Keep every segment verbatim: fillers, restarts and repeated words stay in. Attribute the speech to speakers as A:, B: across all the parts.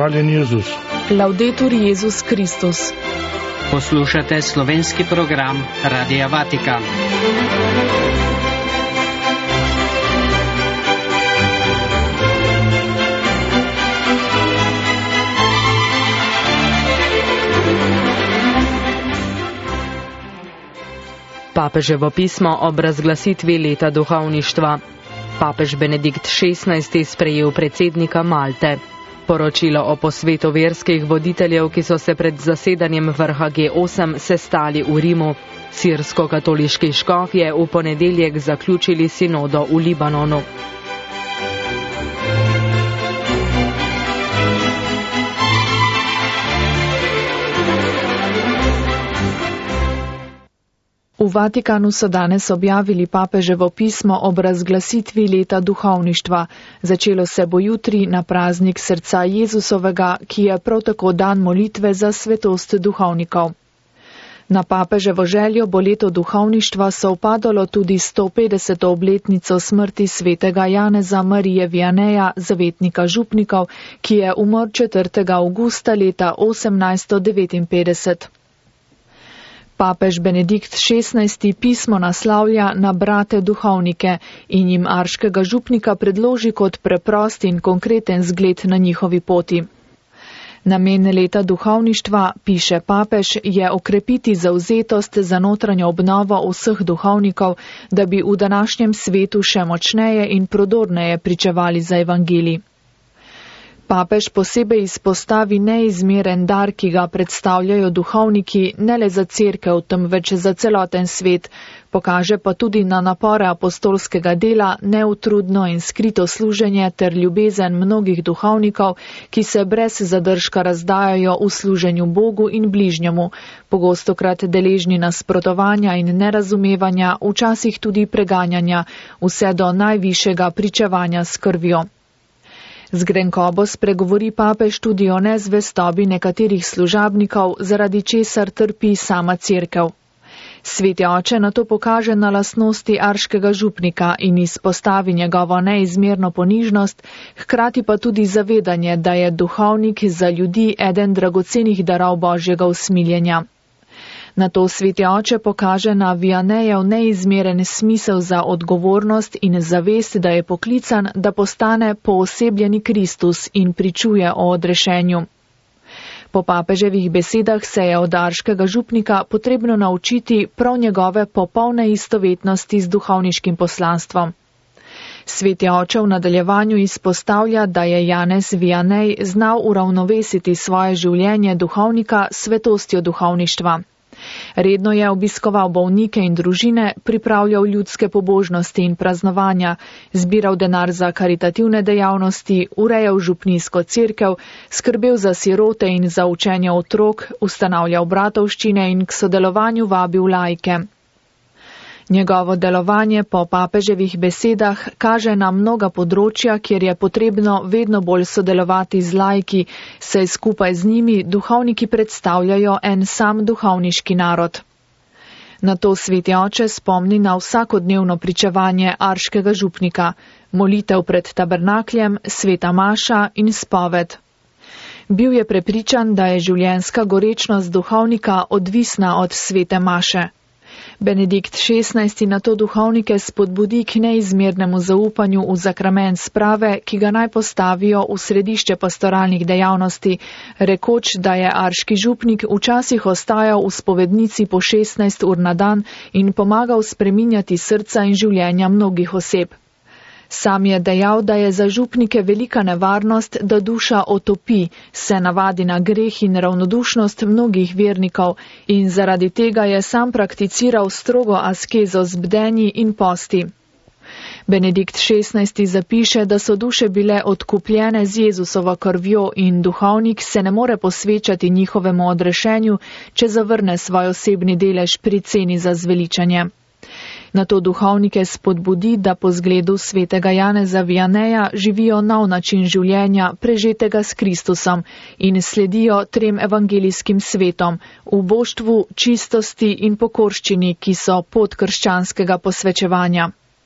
A: Hvaljen Jezus.
B: Laudetur Jezus Kristus.
C: Poslušate slovenski program Radia Vatikan.
B: Papeževo pismo ob razglasitvi leta duhovništva. Papež Benedikt šestnajsti sprejel predsednika Malte. Poročilo o posvetu verskih voditeljev, ki so se pred zasedanjem vrha G osem sestali v Rimu. Sirsko-katoliški škofje v ponedeljek zaključili sinodo v Libanonu. V Vatikanu so danes objavili papeževo pismo ob razglasitvi leta duhovništva. Začelo se bo jutri na praznik srca Jezusovega, ki je prav tako dan molitve za svetost duhovnikov. Na papeževo željo bo leto duhovništva sovpadalo tudi sto petdeseto obletnico smrti svetega Janeza Marije Vianeja, zavetnika župnikov, ki je umrl četrtega avgusta leta osemnajststo devetinpetdeset. Papež Benedikt šestnajsti pismo naslavlja na brate duhovnike in jim arškega župnika predloži kot preprost in konkreten zgled na njihovi poti. Namen leta duhovništva, piše papež, je okrepiti zavzetost za notranjo obnovo vseh duhovnikov, da bi v današnjem svetu še močneje in prodorneje pričevali za evangelij. Papež posebej izpostavi neizmeren dar, ki ga predstavljajo duhovniki ne le za cerkev, temveč za celoten svet, pokaže pa tudi na napore apostolskega dela, neutrudno in skrito služenje ter ljubezen mnogih duhovnikov, ki se brez zadržka razdajajo v služenju Bogu in bližnjemu, pogostokrat deležni nasprotovanja in nerazumevanja, včasih tudi preganjanja, vse do najvišjega pričevanja s krvjo. Z grenkobo spregovori papež tudi o nezvestobi nekaterih služabnikov, zaradi česar trpi sama cerkev. Sveti oče nato pokaže na lastnosti arškega župnika in izpostavi njegovo neizmerno ponižnost, hkrati pa tudi zavedanje, da je duhovnik za ljudi eden dragocenih darov Božjega usmiljenja. Nato sveti oče pokaže na Vianejev neizmeren smisel za odgovornost in zavest, da je poklican, da postane poosebljeni Kristus in pričuje o odrešenju. Po papeževih besedah se je od arškega župnika potrebno naučiti prav njegove popolne istovetnosti z duhovniškim poslanstvom. Sveti oče v nadaljevanju izpostavlja, da je Janez Vianej znal uravnovesiti svoje življenje duhovnika s svetostjo duhovništva. Redno je obiskoval bolnike in družine, pripravljal ljudske pobožnosti in praznovanja, zbiral denar za karitativne dejavnosti, urejal župnijsko cerkev, skrbel za sirote in za učenje otrok, ustanavljal bratovščine in k sodelovanju vabil laike. Njegovo delovanje po papeževih besedah kaže na mnoga področja, kjer je potrebno vedno bolj sodelovati z laiki, saj skupaj z njimi duhovniki predstavljajo en sam duhovniški narod. Nato sveti oče spomni na vsakodnevno pričevanje arškega župnika, molitev pred tabernakljem, sveta maša in spoved. Bil je prepričan, da je življenjska gorečnost duhovnika odvisna od svete maše. Benedikt šestnajsti nato duhovnike spodbudi k neizmernemu zaupanju v zakrament sprave, ki ga naj postavijo v središče pastoralnih dejavnosti, rekoč, da je arški župnik včasih ostajal v spovednici po šestnajst ur na dan in pomagal spreminjati srca in življenja mnogih oseb. Sam je dejal, da je za župnike velika nevarnost, da duša otopi, se navadi na greh in ravnodušnost mnogih vernikov in zaradi tega je sam prakticiral strogo askezo z bdenji in posti. Benedikt šestnajsti zapiše, da so duše bile odkupljene z Jezusovo krvjo in duhovnik se ne more posvečati njihovemu odrešenju, če zavrne svoj osebni delež pri ceni za zveličanje. Nato duhovnike spodbudi, da po zgledu svetega Janeza Vianeja živijo nov način življenja, prežetega s Kristusom, in sledijo trem evangelijskim svetom, v boštvu, čistosti in pokorščini, ki so pot krščanskega posvečevanja.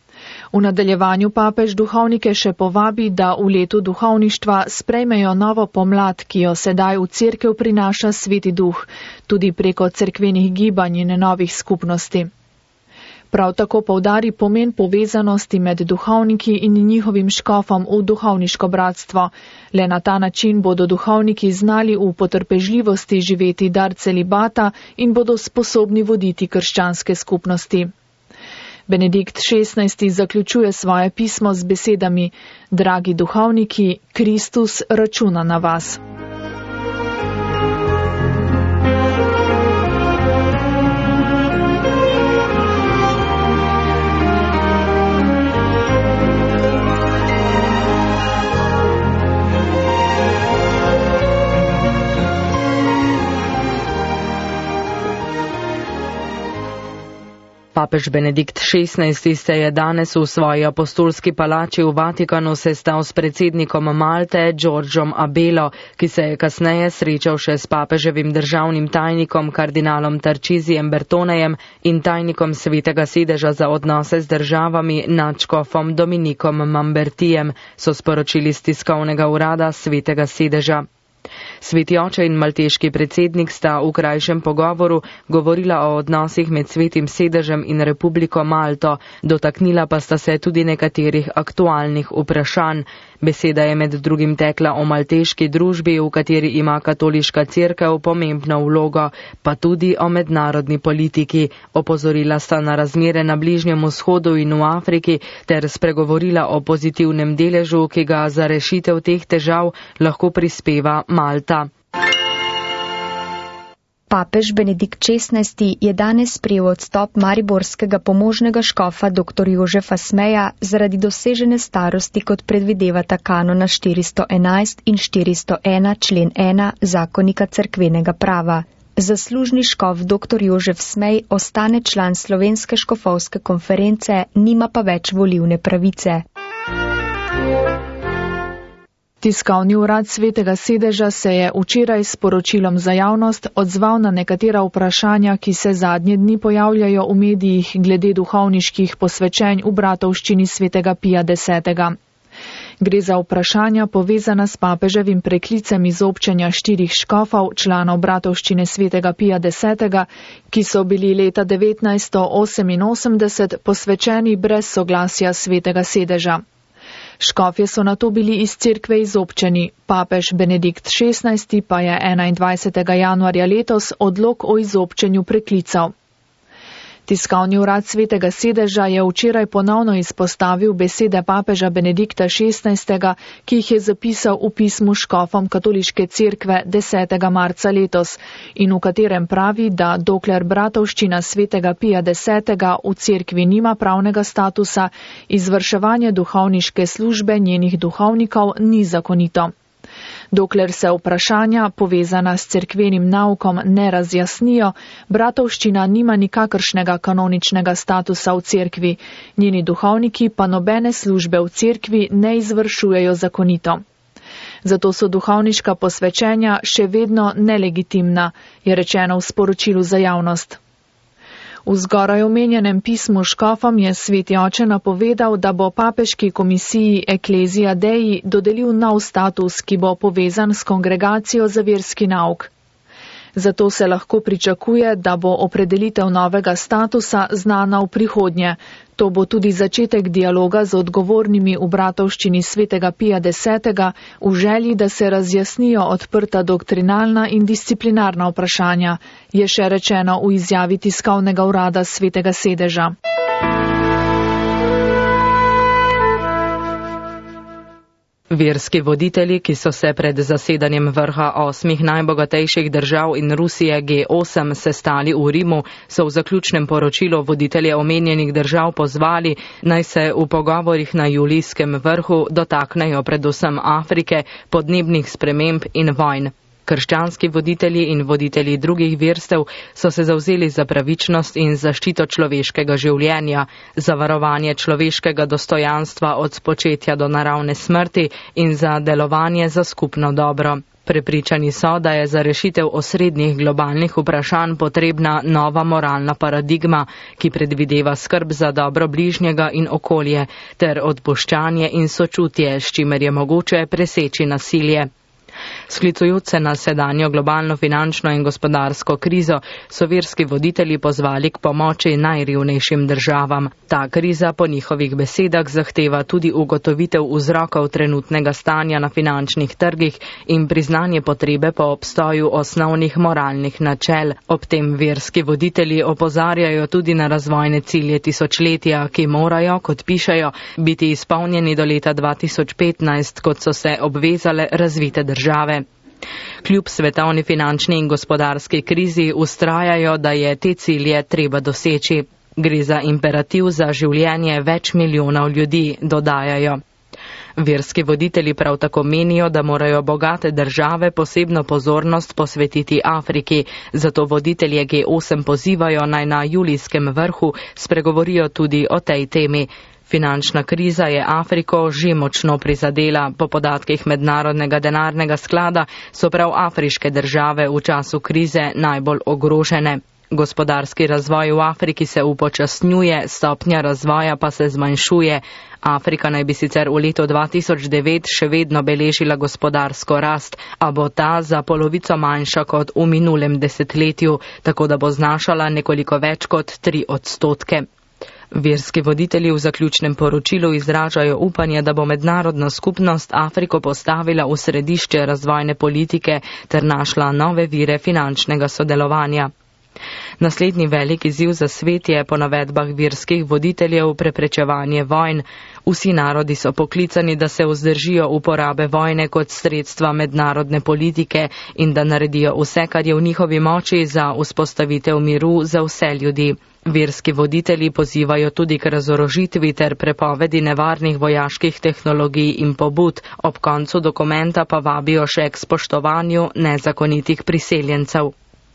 B: V nadaljevanju papež duhovnike še povabi, da v letu duhovništva sprejmejo novo pomlad, ki jo sedaj v cerkev prinaša Sveti Duh, tudi preko cerkvenih gibanj in novih skupnosti. Prav tako poudari pomen povezanosti med duhovniki in njihovim škofom v duhovniško bratstvo. Le na ta način bodo duhovniki znali v potrpežljivosti živeti dar celibata in bodo sposobni voditi krščanske skupnosti. Benedikt šestnajsti zaključuje svoje pismo z besedami: Dragi duhovniki, Kristus računa na vas.
A: Papež Benedikt šestnajsti se je danes v svoji apostolski palači v Vatikanu sestal s predsednikom Malte, Giorgiom Abelo, ki se je kasneje srečal še s papeževim državnim tajnikom kardinalom Tarcisijem Bertonejem in tajnikom Svetega sedeža za odnose z državami nadškofom Dominikom Mambertijem, so sporočili iz tiskovnega urada Svetega sedeža. Sveti oče in malteški predsednik sta v krajšem pogovoru govorila o odnosih med Svetim sedežem in Republiko Malto, dotaknila pa sta se tudi nekaterih aktualnih vprašanj. Beseda je med drugim tekla o malteški družbi, v kateri ima katoliška cerkev pomembno vlogo, pa tudi o mednarodni politiki. Opozorila sta na razmere na Bližnjem vzhodu in v Afriki ter spregovorila o pozitivnem deležu, ki ga za rešitev teh težav lahko prispeva Malta.
D: Papež Benedikt šestnajsti je danes sprejel odstop mariborskega pomožnega škofa dr. Jožefa Smeja zaradi dosežene starosti, kot predvidevata kanona štiristo enajst in štiristo ena člen ena zakonika cerkvenega prava. Zaslužni škof dr. Jožef Smej ostane član Slovenske škofovske konference, nima pa več volilne pravice.
B: Tiskovni urad Svetega sedeža se je včeraj s poročilom za javnost odzval na nekatera vprašanja, ki se zadnje dni pojavljajo v medijih glede duhovniških posvečenj v bratovščini Svetega Pija desetega. Gre za vprašanja povezana s papeževim preklicem izobčenja štirih škofov, članov bratovščine Svetega Pija desetega, ki so bili leta devetnajststo oseminosemdeset posvečeni brez soglasja Svetega sedeža. Škofje so nato bili iz cerkve izobčeni, papež Benedikt šestnajsti pa je enaindvajsetega januarja letos odlok o izobčenju preklical. Tiskovni urad Svetega sedeža je včeraj ponovno izpostavil besede papeža Benedikta šestnajstega, ki jih je zapisal v pismu škofom katoliške cerkve desetega marca letos in v katerem pravi, da dokler bratovščina Svetega Pija desetega v cerkvi nima pravnega statusa, izvrševanje duhovniške službe njenih duhovnikov ni zakonito. Dokler se vprašanja, povezana s cerkvenim naukom, ne razjasnijo, bratovščina nima nikakršnega kanoničnega statusa v cerkvi, njeni duhovniki pa nobene službe v cerkvi ne izvršujejo zakonito. Zato so duhovniška posvečenja še vedno nelegitimna, je rečeno v sporočilu za javnost. V zgoraj omenjenem pismu škofom je Sveti oče napovedal, da bo papeški komisiji Ecclesia Dei dodelil nov status, ki bo povezan s kongregacijo za verski nauk. Zato se lahko pričakuje, da bo opredelitev novega statusa znana v prihodnje. To bo tudi začetek dialoga z odgovornimi v bratovščini Svetega Pija desetega v želji, da se razjasnijo odprta doktrinalna in disciplinarna vprašanja, je še rečeno v izjavi tiskovnega urada Svetega sedeža.
A: Verski voditelji, ki so se pred zasedanjem vrha osmih najbogatejših držav in Rusije G osem sestali v Rimu, so v zaključnem poročilu voditelje omenjenih držav pozvali, naj se v pogovorih na julijskem vrhu dotaknejo predvsem Afrike, podnebnih sprememb in vojn. Krščanski voditelji in voditelji drugih verstev so se zavzeli za pravičnost in zaščito človeškega življenja, za varovanje človeškega dostojanstva od spočetja do naravne smrti in za delovanje za skupno dobro. Prepričani so, da je za rešitev osrednjih globalnih vprašanj potrebna nova moralna paradigma, ki predvideva skrb za dobro bližnjega in okolje, ter odpuščanje in sočutje, s čimer je mogoče preseči nasilje. Sklicujoč se na sedanjo globalno finančno in gospodarsko krizo, so verski voditelji pozvali k pomoči najrevnejšim državam. Ta kriza po njihovih besedah zahteva tudi ugotovitev vzrokov trenutnega stanja na finančnih trgih in priznanje potrebe po obstoju osnovnih moralnih načel. Ob tem verski voditelji opozarjajo tudi na razvojne cilje tisočletja, ki morajo, kot pišejo, biti izpolnjeni do leta dva tisoč petnajst, kot so se obvezale razvite države. Kljub svetovni finančni in gospodarski krizi ustrajajo, da je te cilje treba doseči. Gre za imperativ za življenje več milijonov ljudi, dodajajo. Verski voditelji prav tako menijo, da morajo bogate države posebno pozornost posvetiti Afriki, zato voditelje G osem pozivajo naj na julijskem vrhu spregovorijo tudi o tej temi. Finančna kriza je Afriko že močno prizadela. Po podatkih Mednarodnega denarnega sklada so prav afriške države v času krize najbolj ogrožene. Gospodarski razvoj v Afriki se upočasnjuje, stopnja razvoja pa se zmanjšuje. Afrika naj bi sicer v letu dva tisoč devet še vedno beležila gospodarsko rast, a bo ta za polovico manjša kot v minulem desetletju, tako da bo znašala nekoliko več kot tri odstotke. Verski voditelji v zaključnem poročilu izražajo upanje, da bo mednarodna skupnost Afriko postavila v središče razvojne politike ter našla nove vire finančnega sodelovanja. Naslednji velik izziv za svet je po navedbah verskih voditeljev preprečevanje vojn. Vsi narodi so poklicani, da se vzdržijo uporabe vojne kot sredstva mednarodne politike in da naredijo vse, kar je v njihovi moči za vzpostavitev miru za vse ljudi. Verski voditelji pozivajo tudi k razorožitvi ter prepovedi nevarnih vojaških tehnologij in pobud. Ob koncu dokumenta pa vabijo še k spoštovanju nezakonitih priseljencev.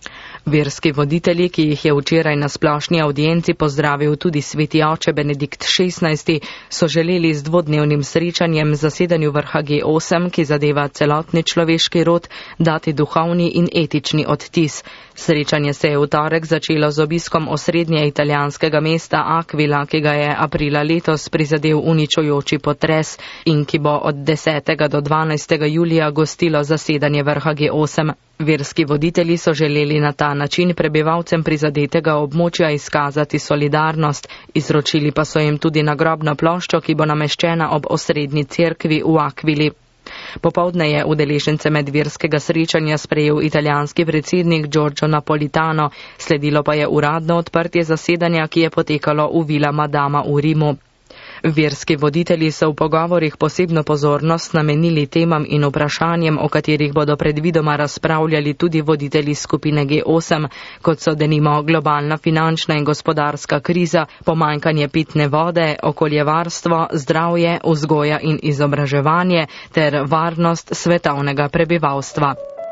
A: Verski voditelji, ki jih je včeraj na splošni audienci pozdravil tudi sveti oče Benedikt šestnajsti, so želeli z dvodnevnim srečanjem zasedanju vrha G osem, ki zadeva celotni človeški rod, dati duhovni in etični odtis. Srečanje se je v torek začelo z obiskom osrednje italijanskega mesta Aquila, ki ga je aprila letos prizadel uničujoči potres in ki bo od desetega do dvanajstega julija gostilo zasedanje vrha G osem. Verski voditelji so želeli na ta način prebivalcem prizadetega območja izkazati solidarnost, izročili pa so jim tudi nagrobno ploščo, ki bo nameščena ob osrednji cerkvi v Aquili. Popovdne je udeležence medverskega srečanja sprejel italijanski predsednik Giorgio Napolitano, sledilo pa je uradno odprtje zasedanja, ki je potekalo v Villa Madama v Rimu. Verski voditelji so v pogovorih posebno pozornost namenili temam in vprašanjem, o katerih bodo predvidoma razpravljali tudi voditelji skupine G osem, kot so denimo globalna finančna in gospodarska kriza, pomanjkanje pitne vode, okoljevarstvo, zdravje, vzgoja in izobraževanje ter varnost svetovnega prebivalstva.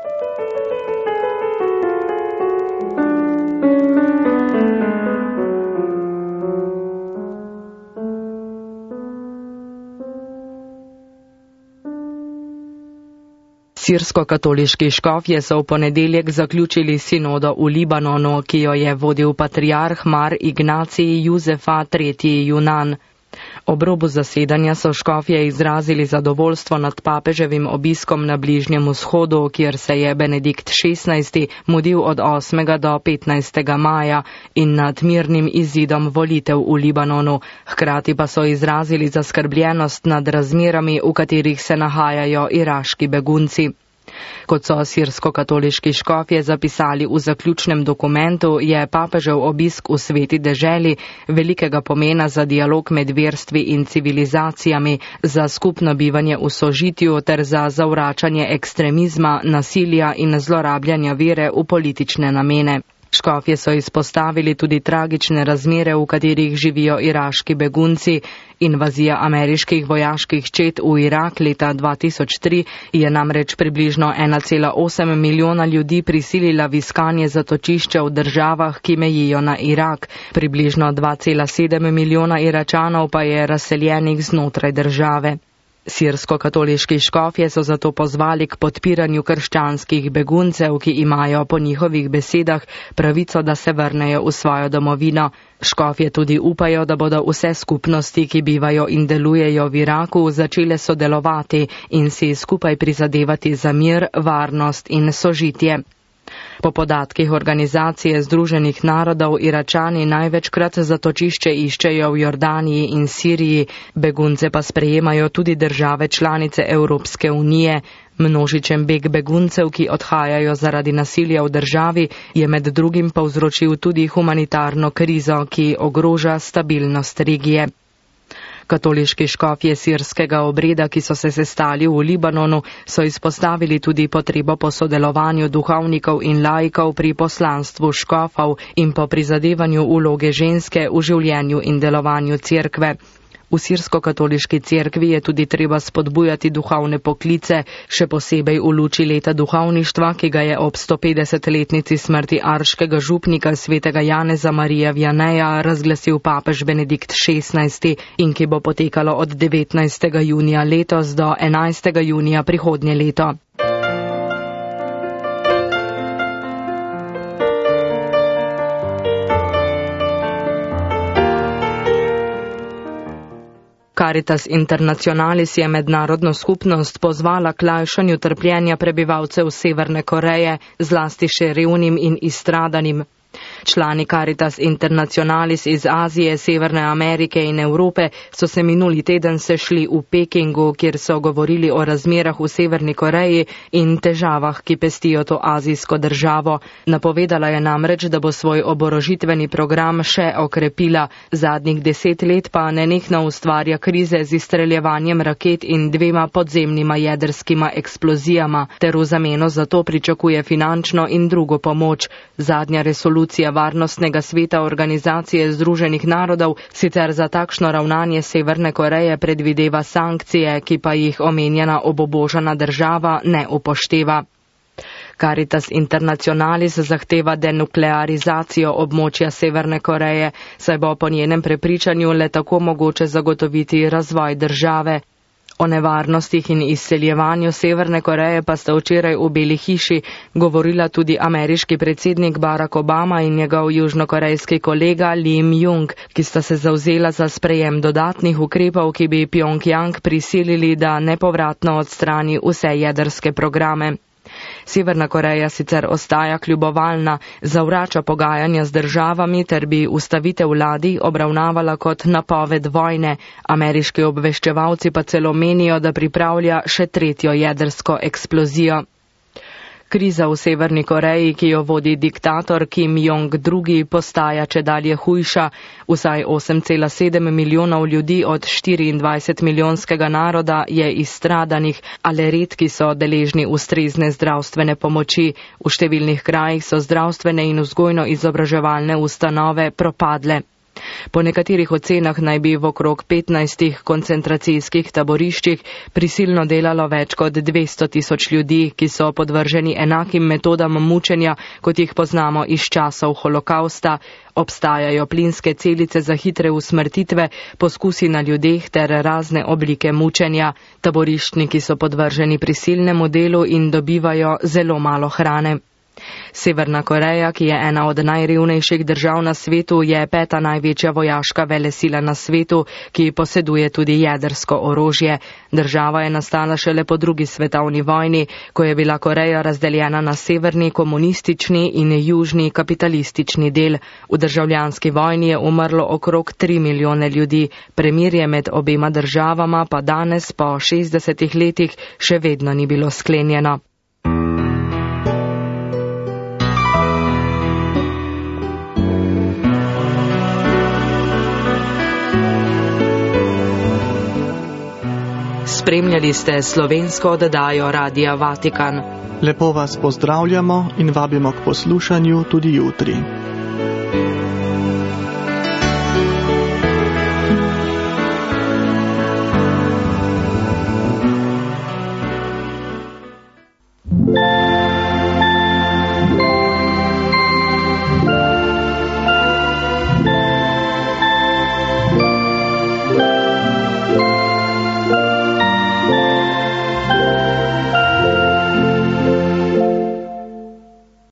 A: Sirsko-katoliški škofje so v ponedeljek zaključili sinodo v Libanonu, ki jo je vodil patriarh Mar Ignacij Juzefa tretji Junan. Ob robu zasedanja so škofje izrazili zadovoljstvo nad papeževim obiskom na Bližnjem vzhodu, kjer se je Benedikt šestnajsti mudil od osmega do petnajstega maja in nad mirnim izidom volitev v Libanonu. Hkrati pa so izrazili zaskrbljenost nad razmerami, v katerih se nahajajo iraški begunci. Kot so sirsko-katoliški škofje zapisali v zaključnem dokumentu, je papežev obisk v sveti deželi velikega pomena za dialog med verstvi in civilizacijami, za skupno bivanje v sožitju ter za zavračanje ekstremizma, nasilja in zlorabljanja vere v politične namene. Škofje so izpostavili tudi tragične razmere, v katerih živijo iraški begunci. Invazija ameriških vojaških čet v Irak leta dva tisoč tri je namreč približno ena cela osem milijona ljudi prisilila v iskanje zatočišča v državah, ki mejijo na Irak. Približno dva cela sedem milijona Iračanov pa je razseljenih znotraj države. Sirsko-katoliški škofje so zato pozvali k podpiranju krščanskih beguncev, ki imajo po njihovih besedah pravico, da se vrnejo v svojo domovino. Škofje tudi upajo, da bodo vse skupnosti, ki bivajo in delujejo v Iraku, začele sodelovati in si skupaj prizadevati za mir, varnost in sožitje. Po podatkih Organizacije združenih narodov Iračani največkrat zatočišče iščejo v Jordaniji in Siriji, begunce pa sprejemajo tudi države članice Evropske unije. Množičen beg beguncev, ki odhajajo zaradi nasilja v državi, je med drugim povzročil tudi humanitarno krizo, ki ogroža stabilnost regije. Katoliški škofje sirskega obreda, ki so se sestali v Libanonu, so izpostavili tudi potrebo po sodelovanju duhovnikov in laikov pri poslanstvu škofov in po prizadevanju vloge ženske v življenju in delovanju cerkve. V sirsko-katoliški cerkvi je tudi treba spodbujati duhovne poklice, še posebej v luči leta duhovništva, ki ga je ob sto petdesetletnici smrti arškega župnika svetega Janeza Marija Vianeja razglasil papež Benedikt šestnajsti in ki bo potekalo od devetnajstega junija letos do enajstega junija prihodnje leto. Caritas Internationalis je mednarodno skupnost pozvala k lajšanju trpljenja prebivalcev Severne Koreje, zlasti še revnim in izstradanim. Člani Caritas Internationalis iz Azije, Severne Amerike in Evrope so se minuli teden sešli v Pekingu, kjer so govorili o razmerah v Severni Koreji in težavah, ki pestijo to azijsko državo. Napovedala je namreč, da bo svoj oborožitveni program še okrepila. Zadnjih deset let pa nenehno ustvarja krize z izstreljevanjem raket in dvema podzemnima jedrskima eksplozijama, ter v zameno za to pričakuje finančno in drugo pomoč. Zadnja resolucija Varnostnega sveta Organizacije združenih narodov sicer za takšno ravnanje Severne Koreje predvideva sankcije, ki pa jih omenjena obubožana država ne upošteva. Caritas Internationalis zahteva denuklearizacijo območja Severne Koreje, saj bo po njenem prepričanju le tako mogoče zagotoviti razvoj države. O nevarnostih in izseljevanju Severne Koreje pa sta včeraj v Beli hiši govorila tudi ameriški predsednik Barack Obama in njegov južnokorejski kolega Lim Jung, ki sta se zavzela za sprejem dodatnih ukrepov, ki bi Pjongjang prisilili, da nepovratno odstrani vse jedrske programe. Severna Koreja sicer ostaja kljubovalna, zavrača pogajanja z državami ter bi ustavitev ladij obravnavala kot napoved vojne. Ameriški obveščevalci pa celo menijo, da pripravlja še tretjo jedrsko eksplozijo. Kriza v Severni Koreji, ki jo vodi diktator Kim Jong-drugi, postaja čedalje hujša. Vsaj osem cela sedem milijonov ljudi od štiriindvajset milijonskega naroda je izstradanih, ali redki so deležni ustrezne zdravstvene pomoči. V številnih krajih so zdravstvene in vzgojno-izobraževalne ustanove propadle. Po nekaterih ocenah naj bi v okrog petnajstih koncentracijskih taboriščih prisilno delalo več kot dvesto tisoč ljudi, ki so podvrženi enakim metodam mučenja, kot jih poznamo iz časov holokausta. Obstajajo plinske celice za hitre usmrtitve, poskusi na ljudeh ter razne oblike mučenja. Taboriščniki so podvrženi prisilnemu delu in dobivajo zelo malo hrane. Severna Koreja, ki je ena od najrevnejših držav na svetu, je peta največja vojaška velesila na svetu, ki poseduje tudi jedrsko orožje. Država je nastala šele po drugi svetovni vojni, ko je bila Koreja razdeljena na severni komunistični in južni kapitalistični del. V državljanski vojni je umrlo okrog tri milijone ljudi. Premirje med obema državama pa danes po šestdesetih letih še vedno ni bilo sklenjeno. Spremljali ste slovensko oddajo Radia Vatikan.
E: Lepo vas pozdravljamo in vabimo k poslušanju tudi jutri.